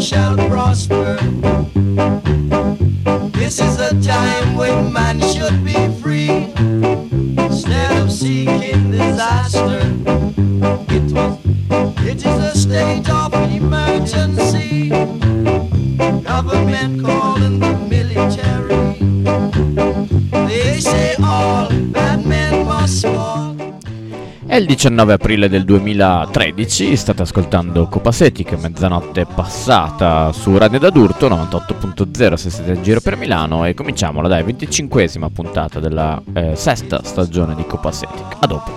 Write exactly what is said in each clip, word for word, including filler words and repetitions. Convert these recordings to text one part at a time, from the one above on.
shall prosper. This is a time when man should be free instead of seeking disaster. It was, it is a state of emergency. Government calling the military. They say all bad men must fall. È il diciannove aprile del duemilatredici, state ascoltando Copacetic, mezzanotte passata su Radio d'Adurto novantotto punto zero se siete in giro per Milano, e cominciamola dai, venticinquesima puntata della eh, sesta stagione di Copacetic. A dopo.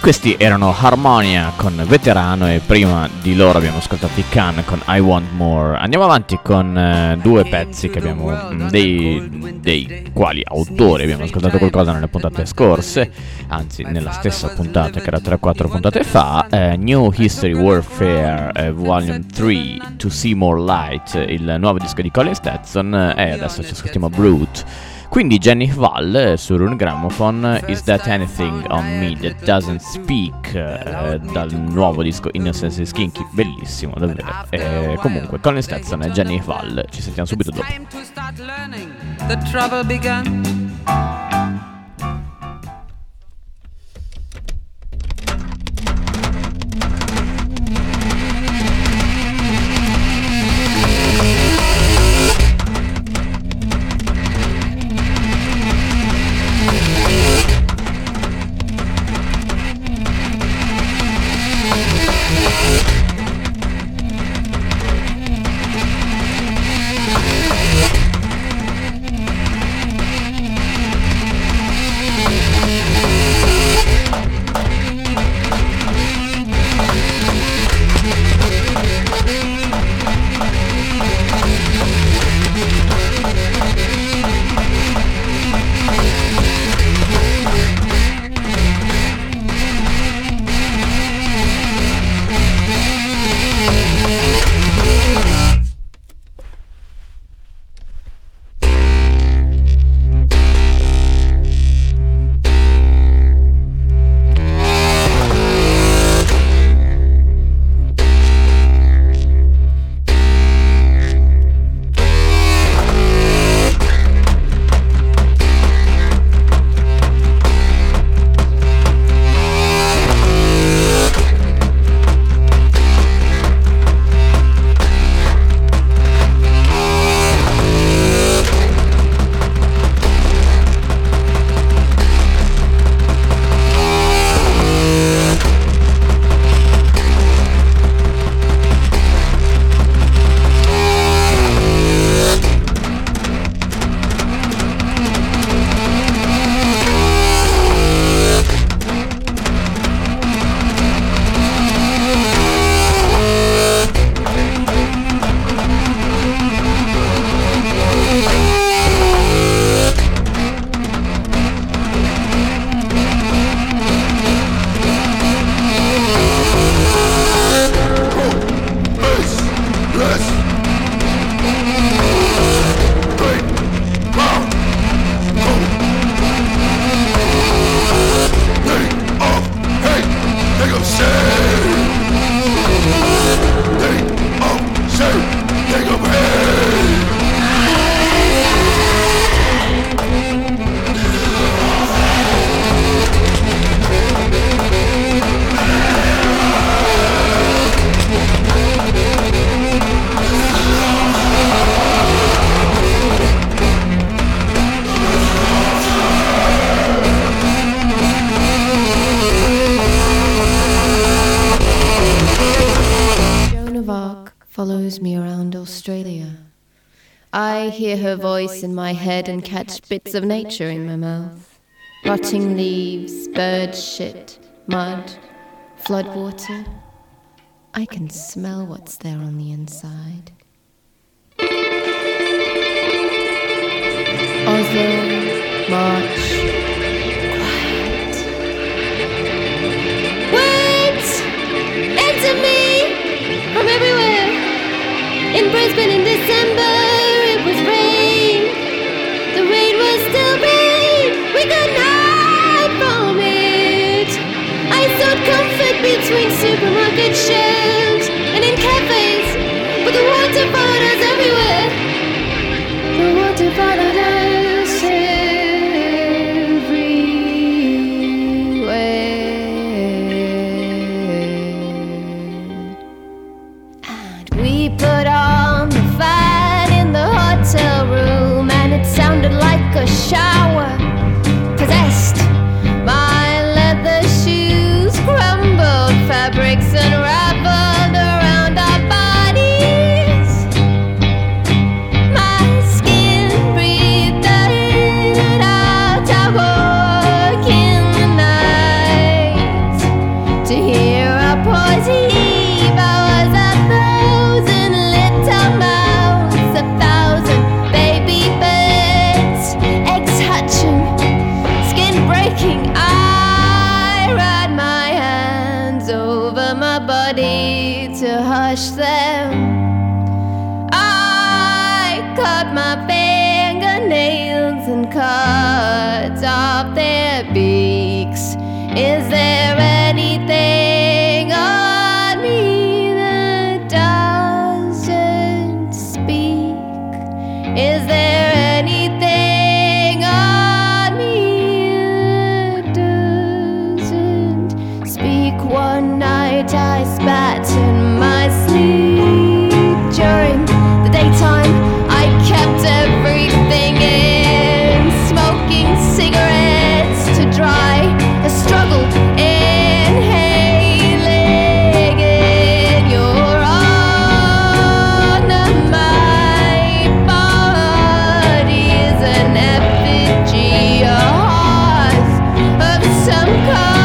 Questi erano Harmonia con Veterano e prima di loro abbiamo ascoltato i Can con I Want More. Andiamo avanti con eh, due pezzi che abbiamo mh, dei, dei quali autori abbiamo ascoltato qualcosa nelle puntate scorse, anzi nella stessa puntata che era tre quattro puntate fa. eh, New History Warfare eh, Volume tre To See More Light, il nuovo disco di Colin Stetson, e adesso ci ascoltiamo Brute. Quindi Jenny Hval su Rune Gramophone, Is That Anything on Me That Doesn't Speak, eh, dal nuovo disco Innocence is Kinky, bellissimo davvero. E comunque Colin Stetson e Jenny Hval, ci sentiamo subito dopo. follows me around Australia. I hear her voice in my head and catch bits of nature in my mouth. Rotting leaves, bird shit, mud, floodwater. I can smell what's there on the inside. Oslo, March, quiet. Words enter me from everywhere. In Brisbane in December, it was rain. The rain was still rain. We got night from it. I sought comfort between supermarket shelves and in cafes, but the water followed us everywhere. The water followed us everywhere. And we put on the fan in the hotel room, and it sounded like a shower. Possessed, my leather shoes crumbled, fabrics unraveled around our bodies. My skin breathed it out, I walk in the night. and cuts off their beaks. Is there anything on me that doesn't speak? Is there anything on me that doesn't speak? One night I spat in my sleep. During the daytime I kept everything in, smoking cigarettes to dry the struggle, inhaling in your honor. My body is an effigy, a heart of some kind.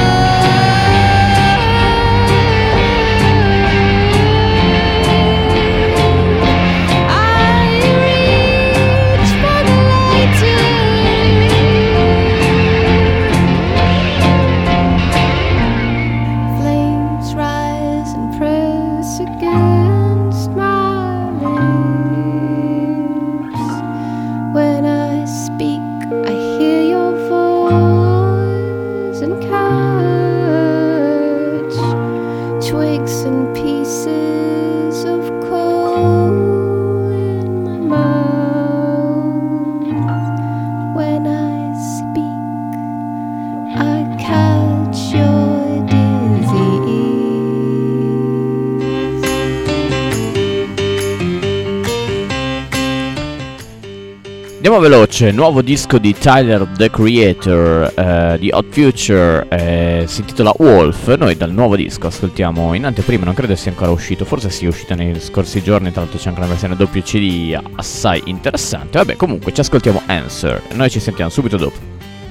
Andiamo veloce, nuovo disco di Tyler the Creator, eh, di Hot Future, eh, si intitola Wolf. Noi dal nuovo disco ascoltiamo in anteprima, non credo sia ancora uscito, forse sia uscito nei scorsi giorni, tra l'altro c'è anche una versione doppio C D assai interessante. Vabbè, comunque ci ascoltiamo Answer, noi ci sentiamo subito dopo.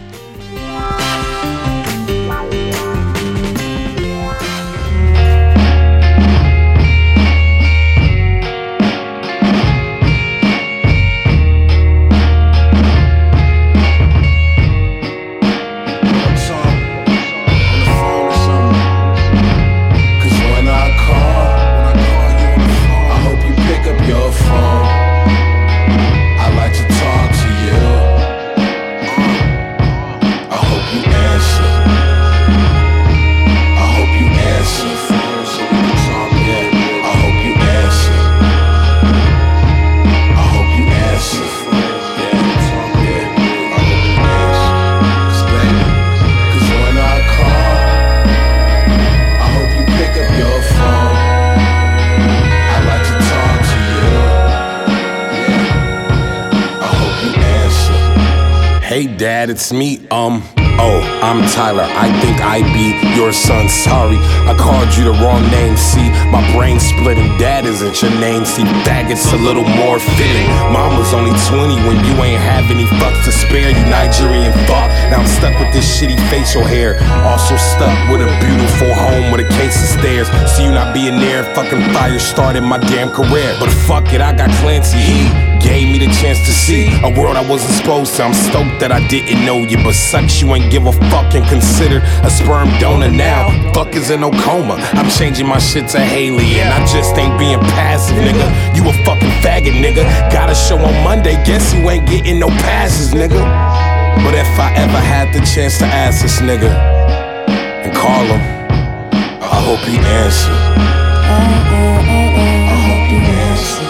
Hey dad, it's me, um, oh, I'm Tyler, I think I be your son, sorry, I called you the wrong name, see, my brain splitting, dad isn't your name, see, faggot's a little more fitting, mom was only twenty when you ain't have any fucks to spare, you Nigerian fuck, now I'm stuck with this shitty facial hair, also stuck with a beautiful home with a case of stairs, see you not being there, fucking fire started my damn career, but fuck it, I got Clancy, he gave me the chance to see a world I wasn't supposed to. I'm stoked that I didn't know you, but sucks you ain't give a fuck and considered a sperm donor now. Fuck is in no coma. I'm changing my shit to Haley, and I just ain't being passive, nigga. You a fucking faggot, nigga. Got a show on Monday, guess you ain't getting no passes, nigga. But if I ever had the chance to ask this nigga and call him, I hope he answer. I hope he answer.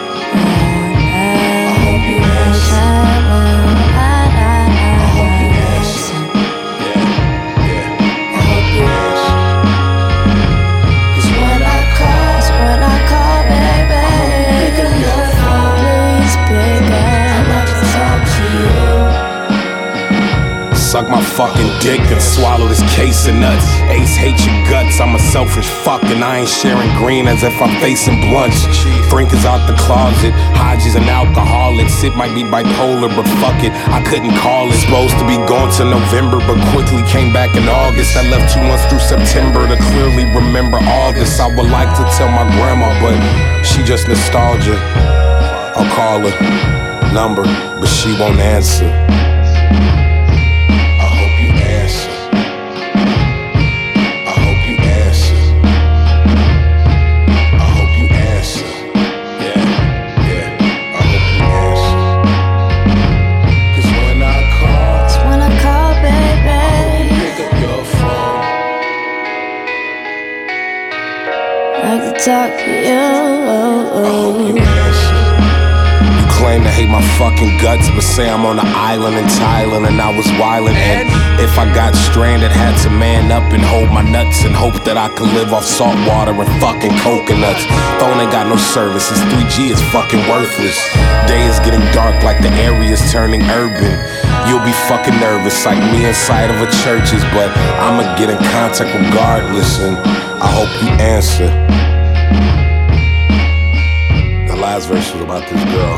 Suck my fucking dick and swallow this case of nuts. Ace hate your guts, I'm a selfish fuck and I ain't sharing green as if I'm facing blunts. Frank is out the closet, Haji's an alcoholic. Sid might be bipolar, but fuck it, I couldn't call it. Supposed to be gone to November, but quickly came back in August. I left two months through September to clearly remember all this. I would like to tell my grandma, but she just nostalgia. I'll call her number, but she won't answer. talk to you. You claim to hate my fucking guts, but say I'm on an island in Thailand and I was wildin'. And if I got stranded, had to man up and hold my nuts and hope that I could live off salt water and fucking coconuts. Phone ain't got no service, this three G is fucking worthless. Day is getting dark like the area's turning urban. You'll be fucking nervous like me inside of a church's, but I'ma get in contact regardless, and I hope you answer. The last verse was about this girl.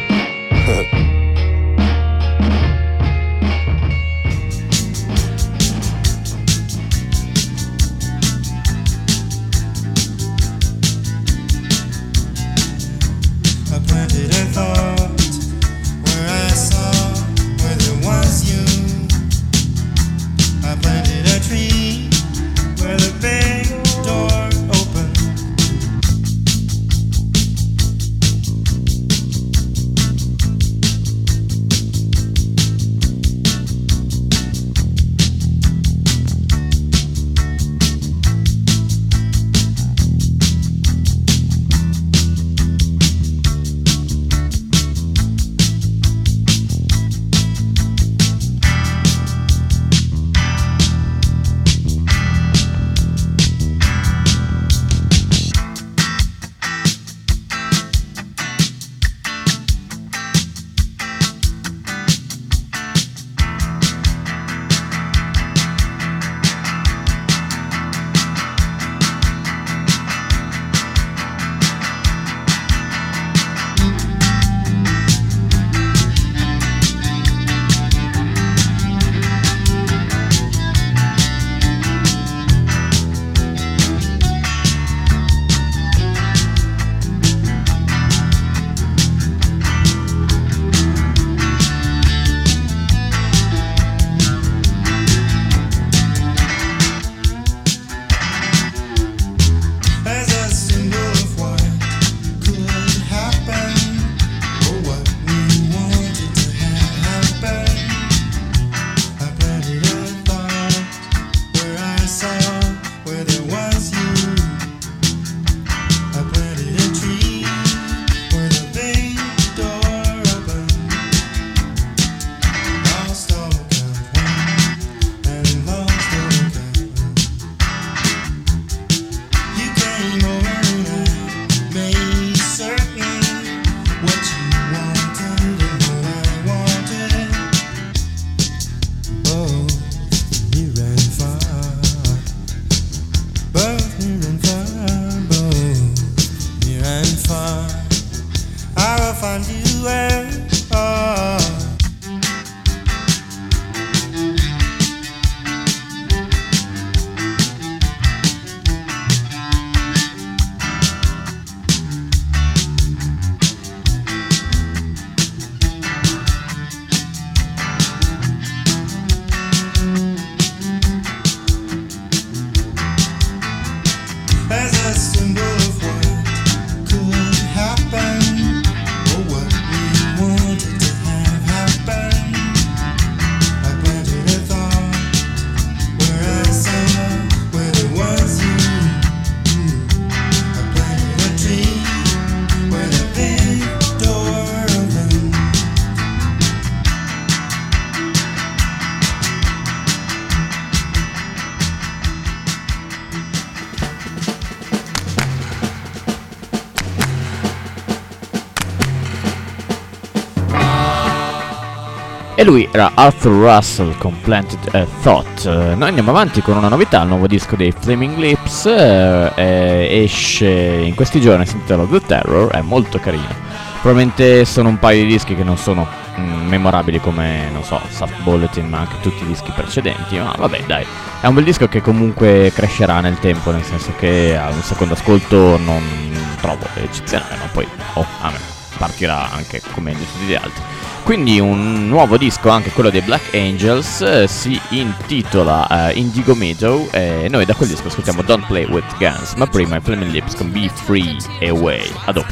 E lui era Arthur Russell con Planted a Thought. Uh, noi andiamo avanti con una novità, il nuovo disco dei Flaming Lips, uh, eh, esce in questi giorni, si intitola The Terror, è molto carino. Probabilmente sono un paio di dischi che non sono mm, memorabili come, non so, Soft Bulletin, ma anche tutti i dischi precedenti, ma vabbè dai, è un bel disco che comunque crescerà nel tempo, nel senso che a un secondo ascolto non trovo eccezionale, ma poi, oh, amen, partirà anche come di tutti gli altri. Quindi un nuovo disco, anche quello dei Black Angels, eh, si intitola uh, Indigo Meadow e noi da quel disco ascoltiamo Don't Play With Guns, ma prima i Flaming Lips con Be Free Away. A dopo.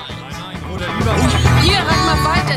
Hier, halt mal weiter.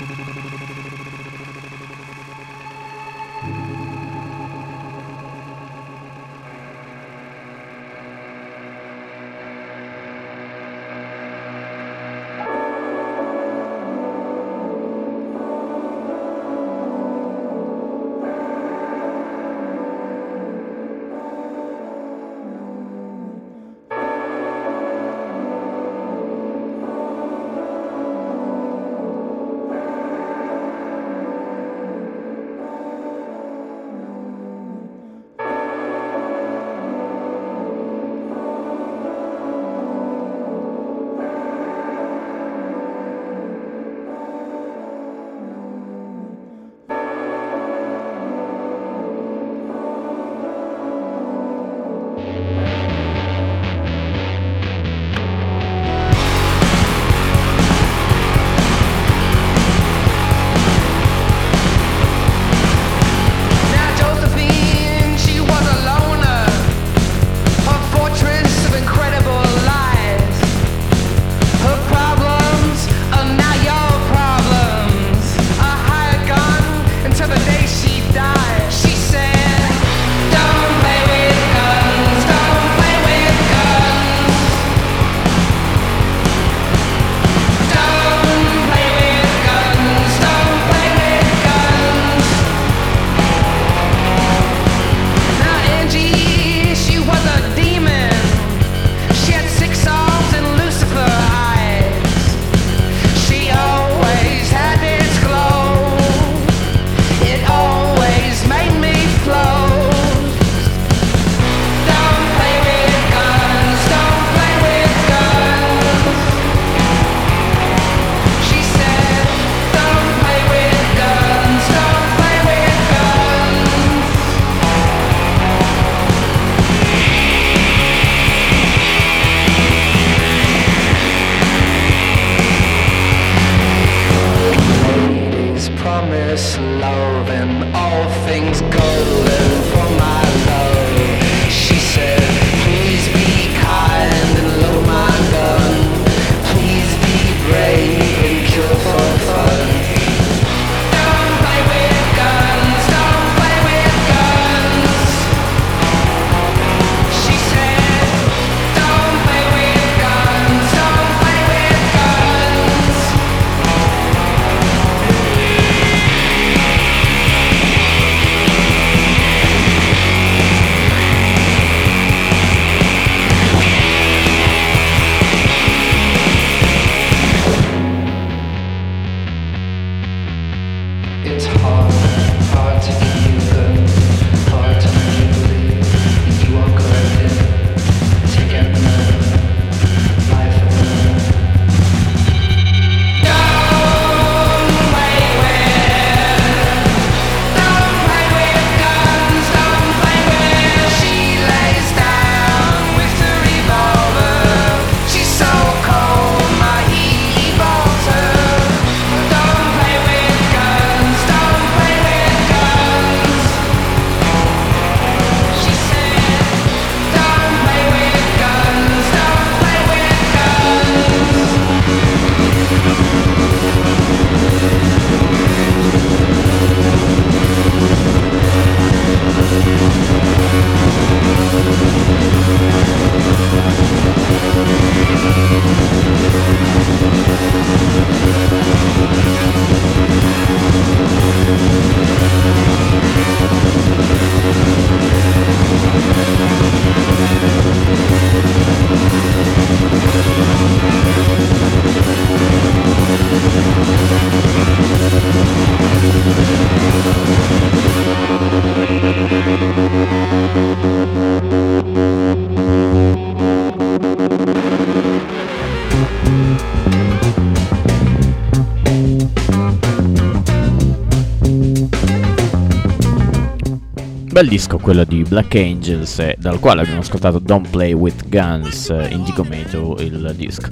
Bel disco quello di Black Angels, eh, dal quale abbiamo ascoltato Don't Play With Guns, eh, Indigo Metal il disco.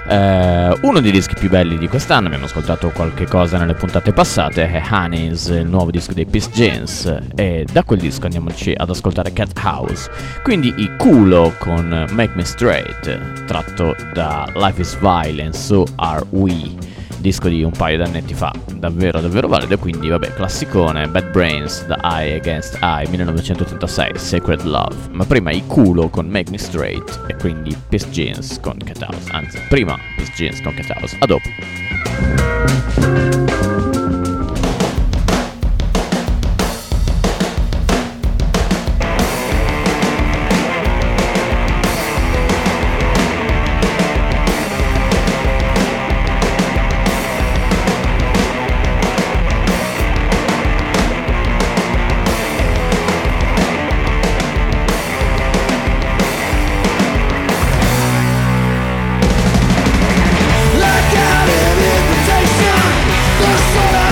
Eh, uno dei dischi più belli di quest'anno, abbiamo ascoltato qualche cosa nelle puntate passate, è Honey's, il nuovo disco dei Peace Gens, e da quel disco andiamoci ad ascoltare Cat House, quindi i Culo con Make Me Straight, tratto da Life Is Violence, So Are We. disco di un paio d'annetti fa, davvero davvero valido. E quindi vabbè, classicone, Bad Brains, The Eye Against Eye, millenovecentottantasei, Sacred Love. Ma prima i Culo con Make Me Straight, e quindi Peace Jeans con Cat House. Anzi, prima Peace Jeans con Cat House, a dopo. Like out an invitation,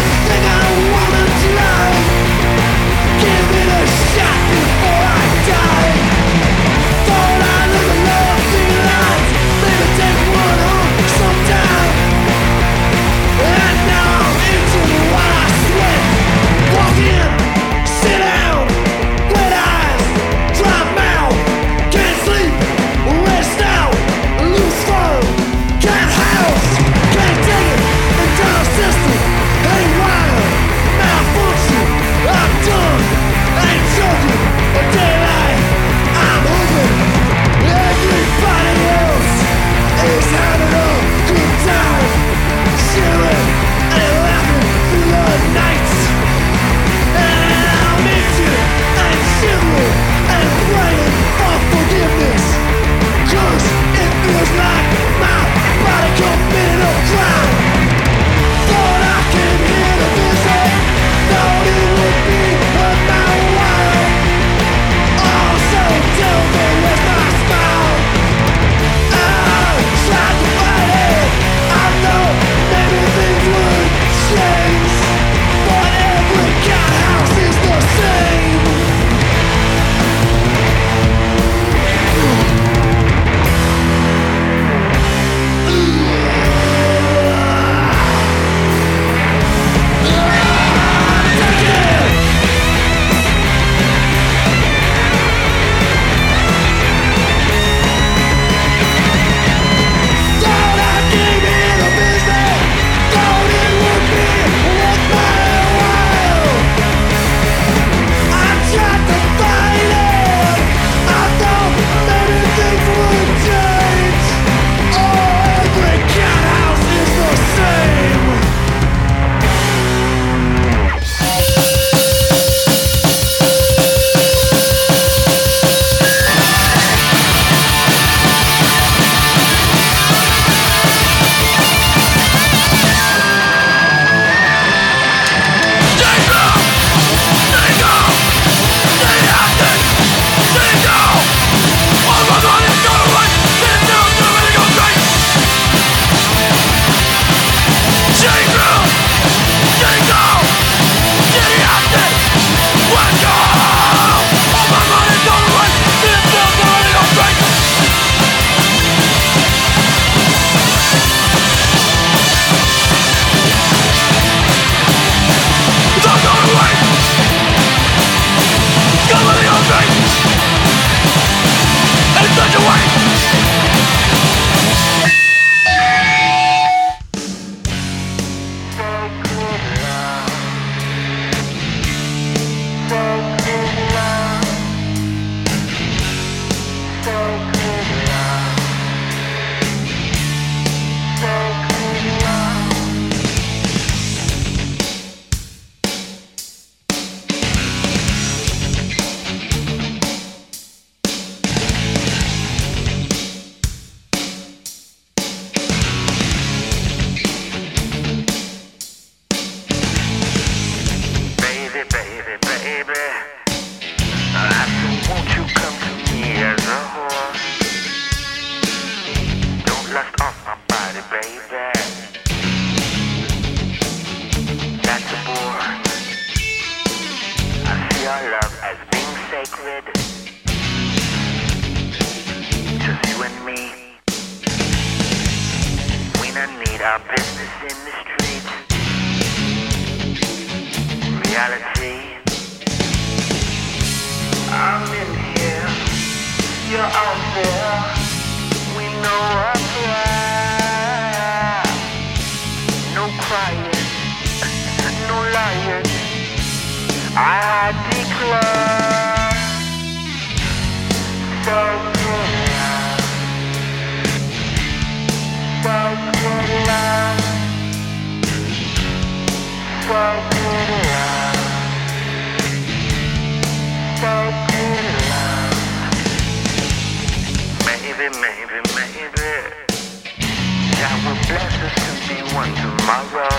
our business in the streets. Reality. I'm in here, you're out there. We know what's right. No lying. I declare so good love, so good love, so good love, so good love. Maybe, maybe, maybe God will bless us to be one tomorrow.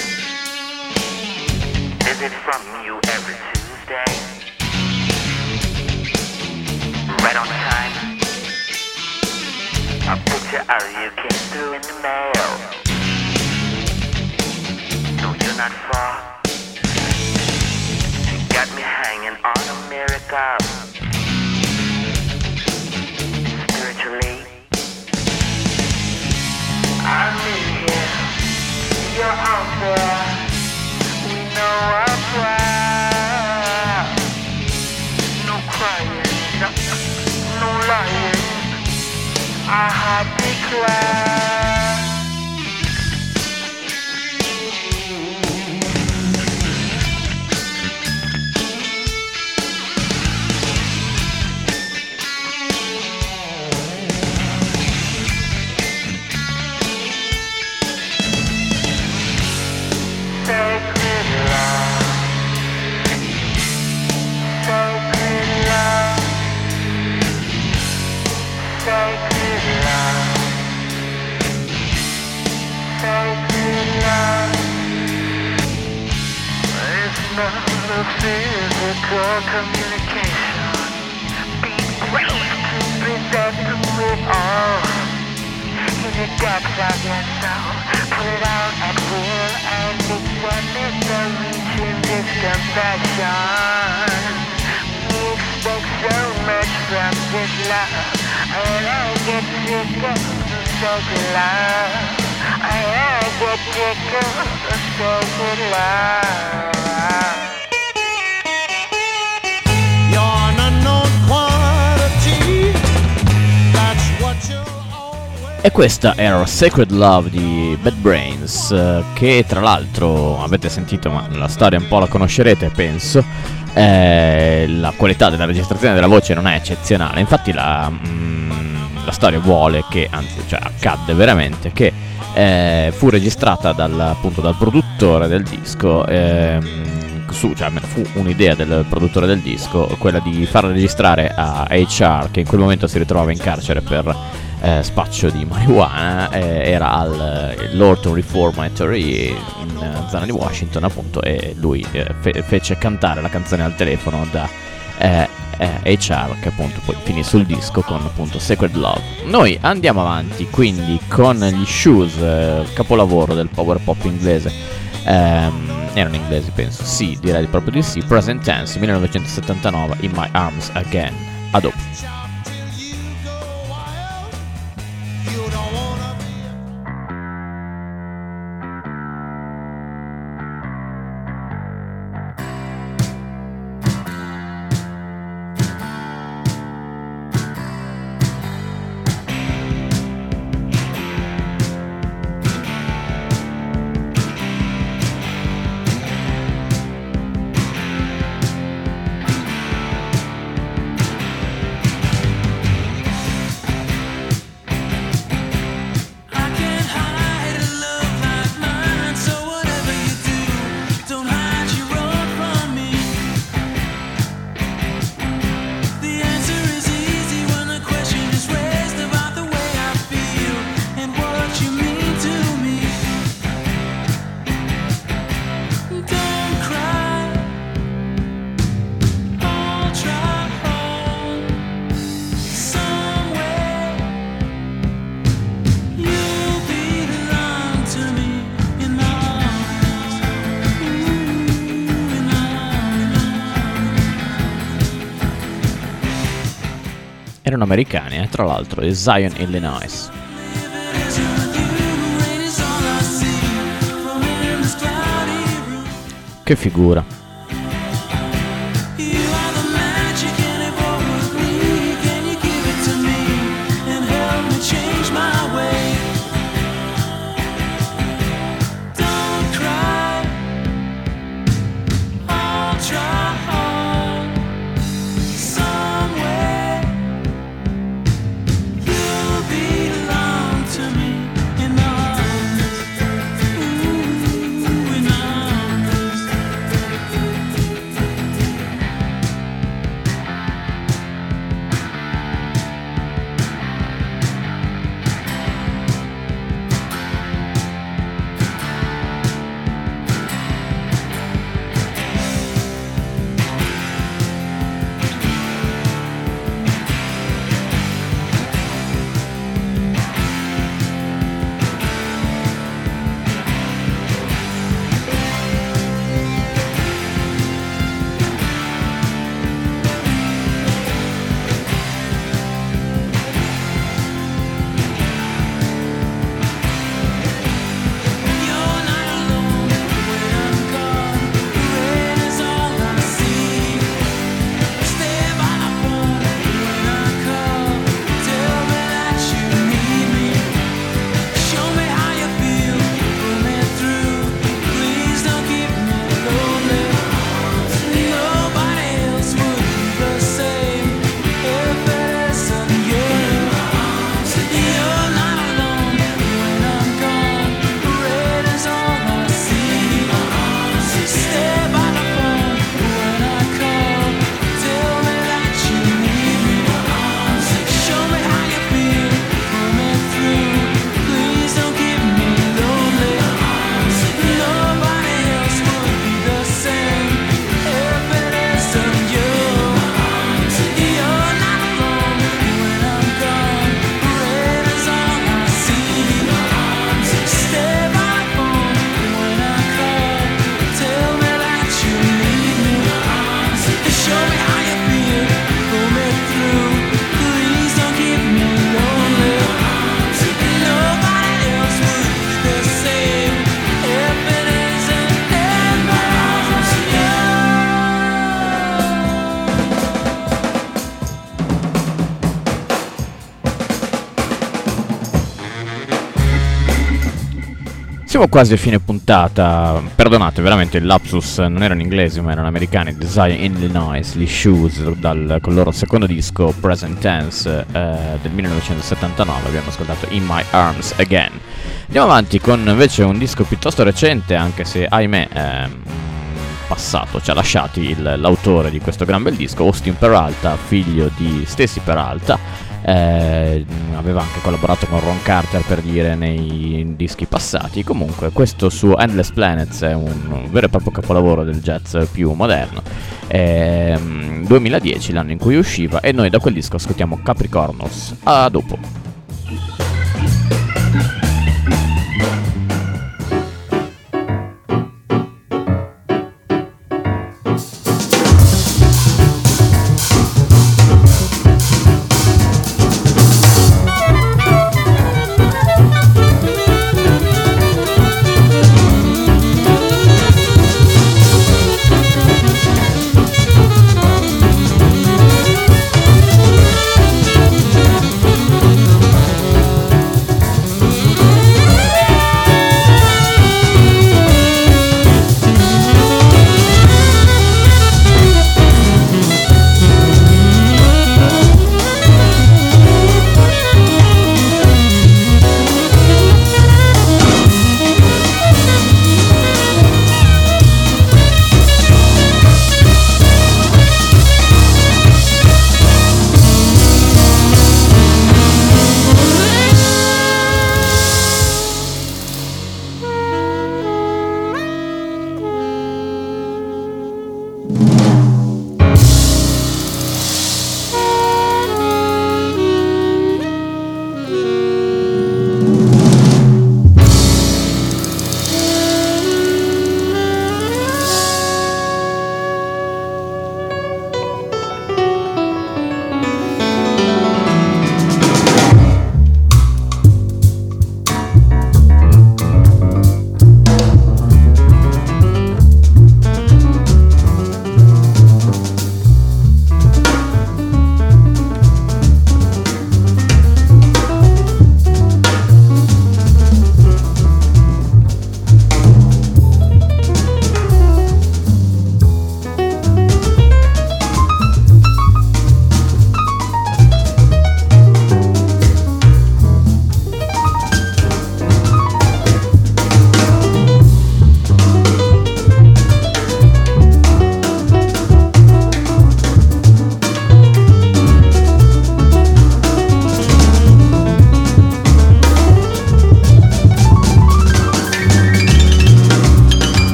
Visit from you every Tuesday, right on time. A picture of you came through in the mail. No, you're not far. You got me hanging on a miracle. Spiritually, I'm in here. You're out there. We know I'm proud. No crying, no, no lying. I had declared. Sacred love, sacred love, sacred love, sacred love. It's not a physical communication. Be brave to present it all. In the depths of your soul, put it out at will, and it's one is the reaching this compassion. We expect so much from this love, and I get sick of the sacred love. I get sick of the sacred love. You're an unknown quantity. That's what you. E questa era Sacred Love di Bad Brains, eh, che tra l'altro avete sentito, ma la storia un po' la conoscerete penso. Eh, la qualità della registrazione della voce non è eccezionale, infatti la, mm, la storia vuole che, anzi cioè accadde veramente, che eh, fu registrata dal, appunto dal produttore del disco, ehm, su, cioè fu un'idea del produttore del disco, quella di farla registrare a H R, che in quel momento si ritrovava in carcere per Eh, spaccio di marijuana, eh, era al eh, Lorton Reformatory in eh, zona di Washington appunto, e lui eh, fe- fece cantare la canzone al telefono da eh, eh, H R, che appunto poi finì sul disco con appunto Sacred Love. Noi andiamo avanti quindi con gli Shoes, eh, capolavoro del power pop inglese. ehm, erano inglesi penso, sì, direi proprio di sì. Present Tense, millenovecentosettantanove, In My Arms Again. A dopo. Erano americani, eh, tra l'altro, di Zion, Illinois. Che figura. siamo quasi a fine puntata. Perdonate, veramente il lapsus non erano inglesi ma erano americani. Desire in Illinois, gli Shoes, dal, con il loro secondo disco Present Tense eh, del millenovecentosettantanove. Abbiamo ascoltato In My Arms Again. Andiamo avanti con invece un disco piuttosto recente, anche se ahimè eh, passato ci ha lasciati il, l'autore di questo gran bel disco, Austin Peralta, figlio di Stacy Peralta. Eh, aveva anche collaborato con Ron Carter, per dire, nei dischi passati. Comunque questo suo Endless Planets è un, un vero e proprio capolavoro del jazz più moderno. eh, duemiladieci l'anno in cui usciva, e noi da quel disco ascoltiamo Capricornos. A dopo.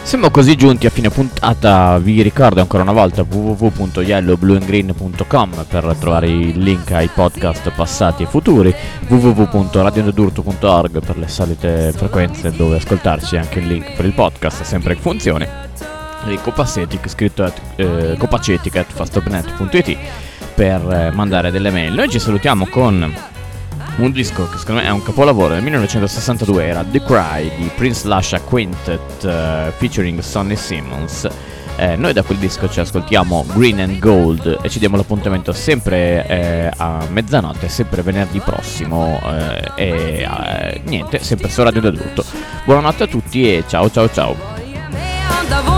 Siamo così giunti a fine puntata, vi ricordo ancora una volta w w w punto yellow blue and green punto com per trovare il link ai podcast passati e futuri, w w w punto radio nedurto punto org per le solite frequenze dove ascoltarci, anche il link per il podcast sempre in funzione, e Copacetic scritto at eh, copacetic at fastopnet punto it per eh, mandare delle mail. Noi ci salutiamo con un disco che secondo me è un capolavoro. Nel millenovecentosessantadue era The Cry di Prince Lasha Quintet uh, featuring Sonny Simmons. Eh, noi da quel disco ci ascoltiamo Green and Gold e ci diamo l'appuntamento sempre eh, a mezzanotte, sempre venerdì prossimo eh, e eh, niente, sempre su Radio D'Adulto. Buonanotte a tutti e ciao ciao ciao.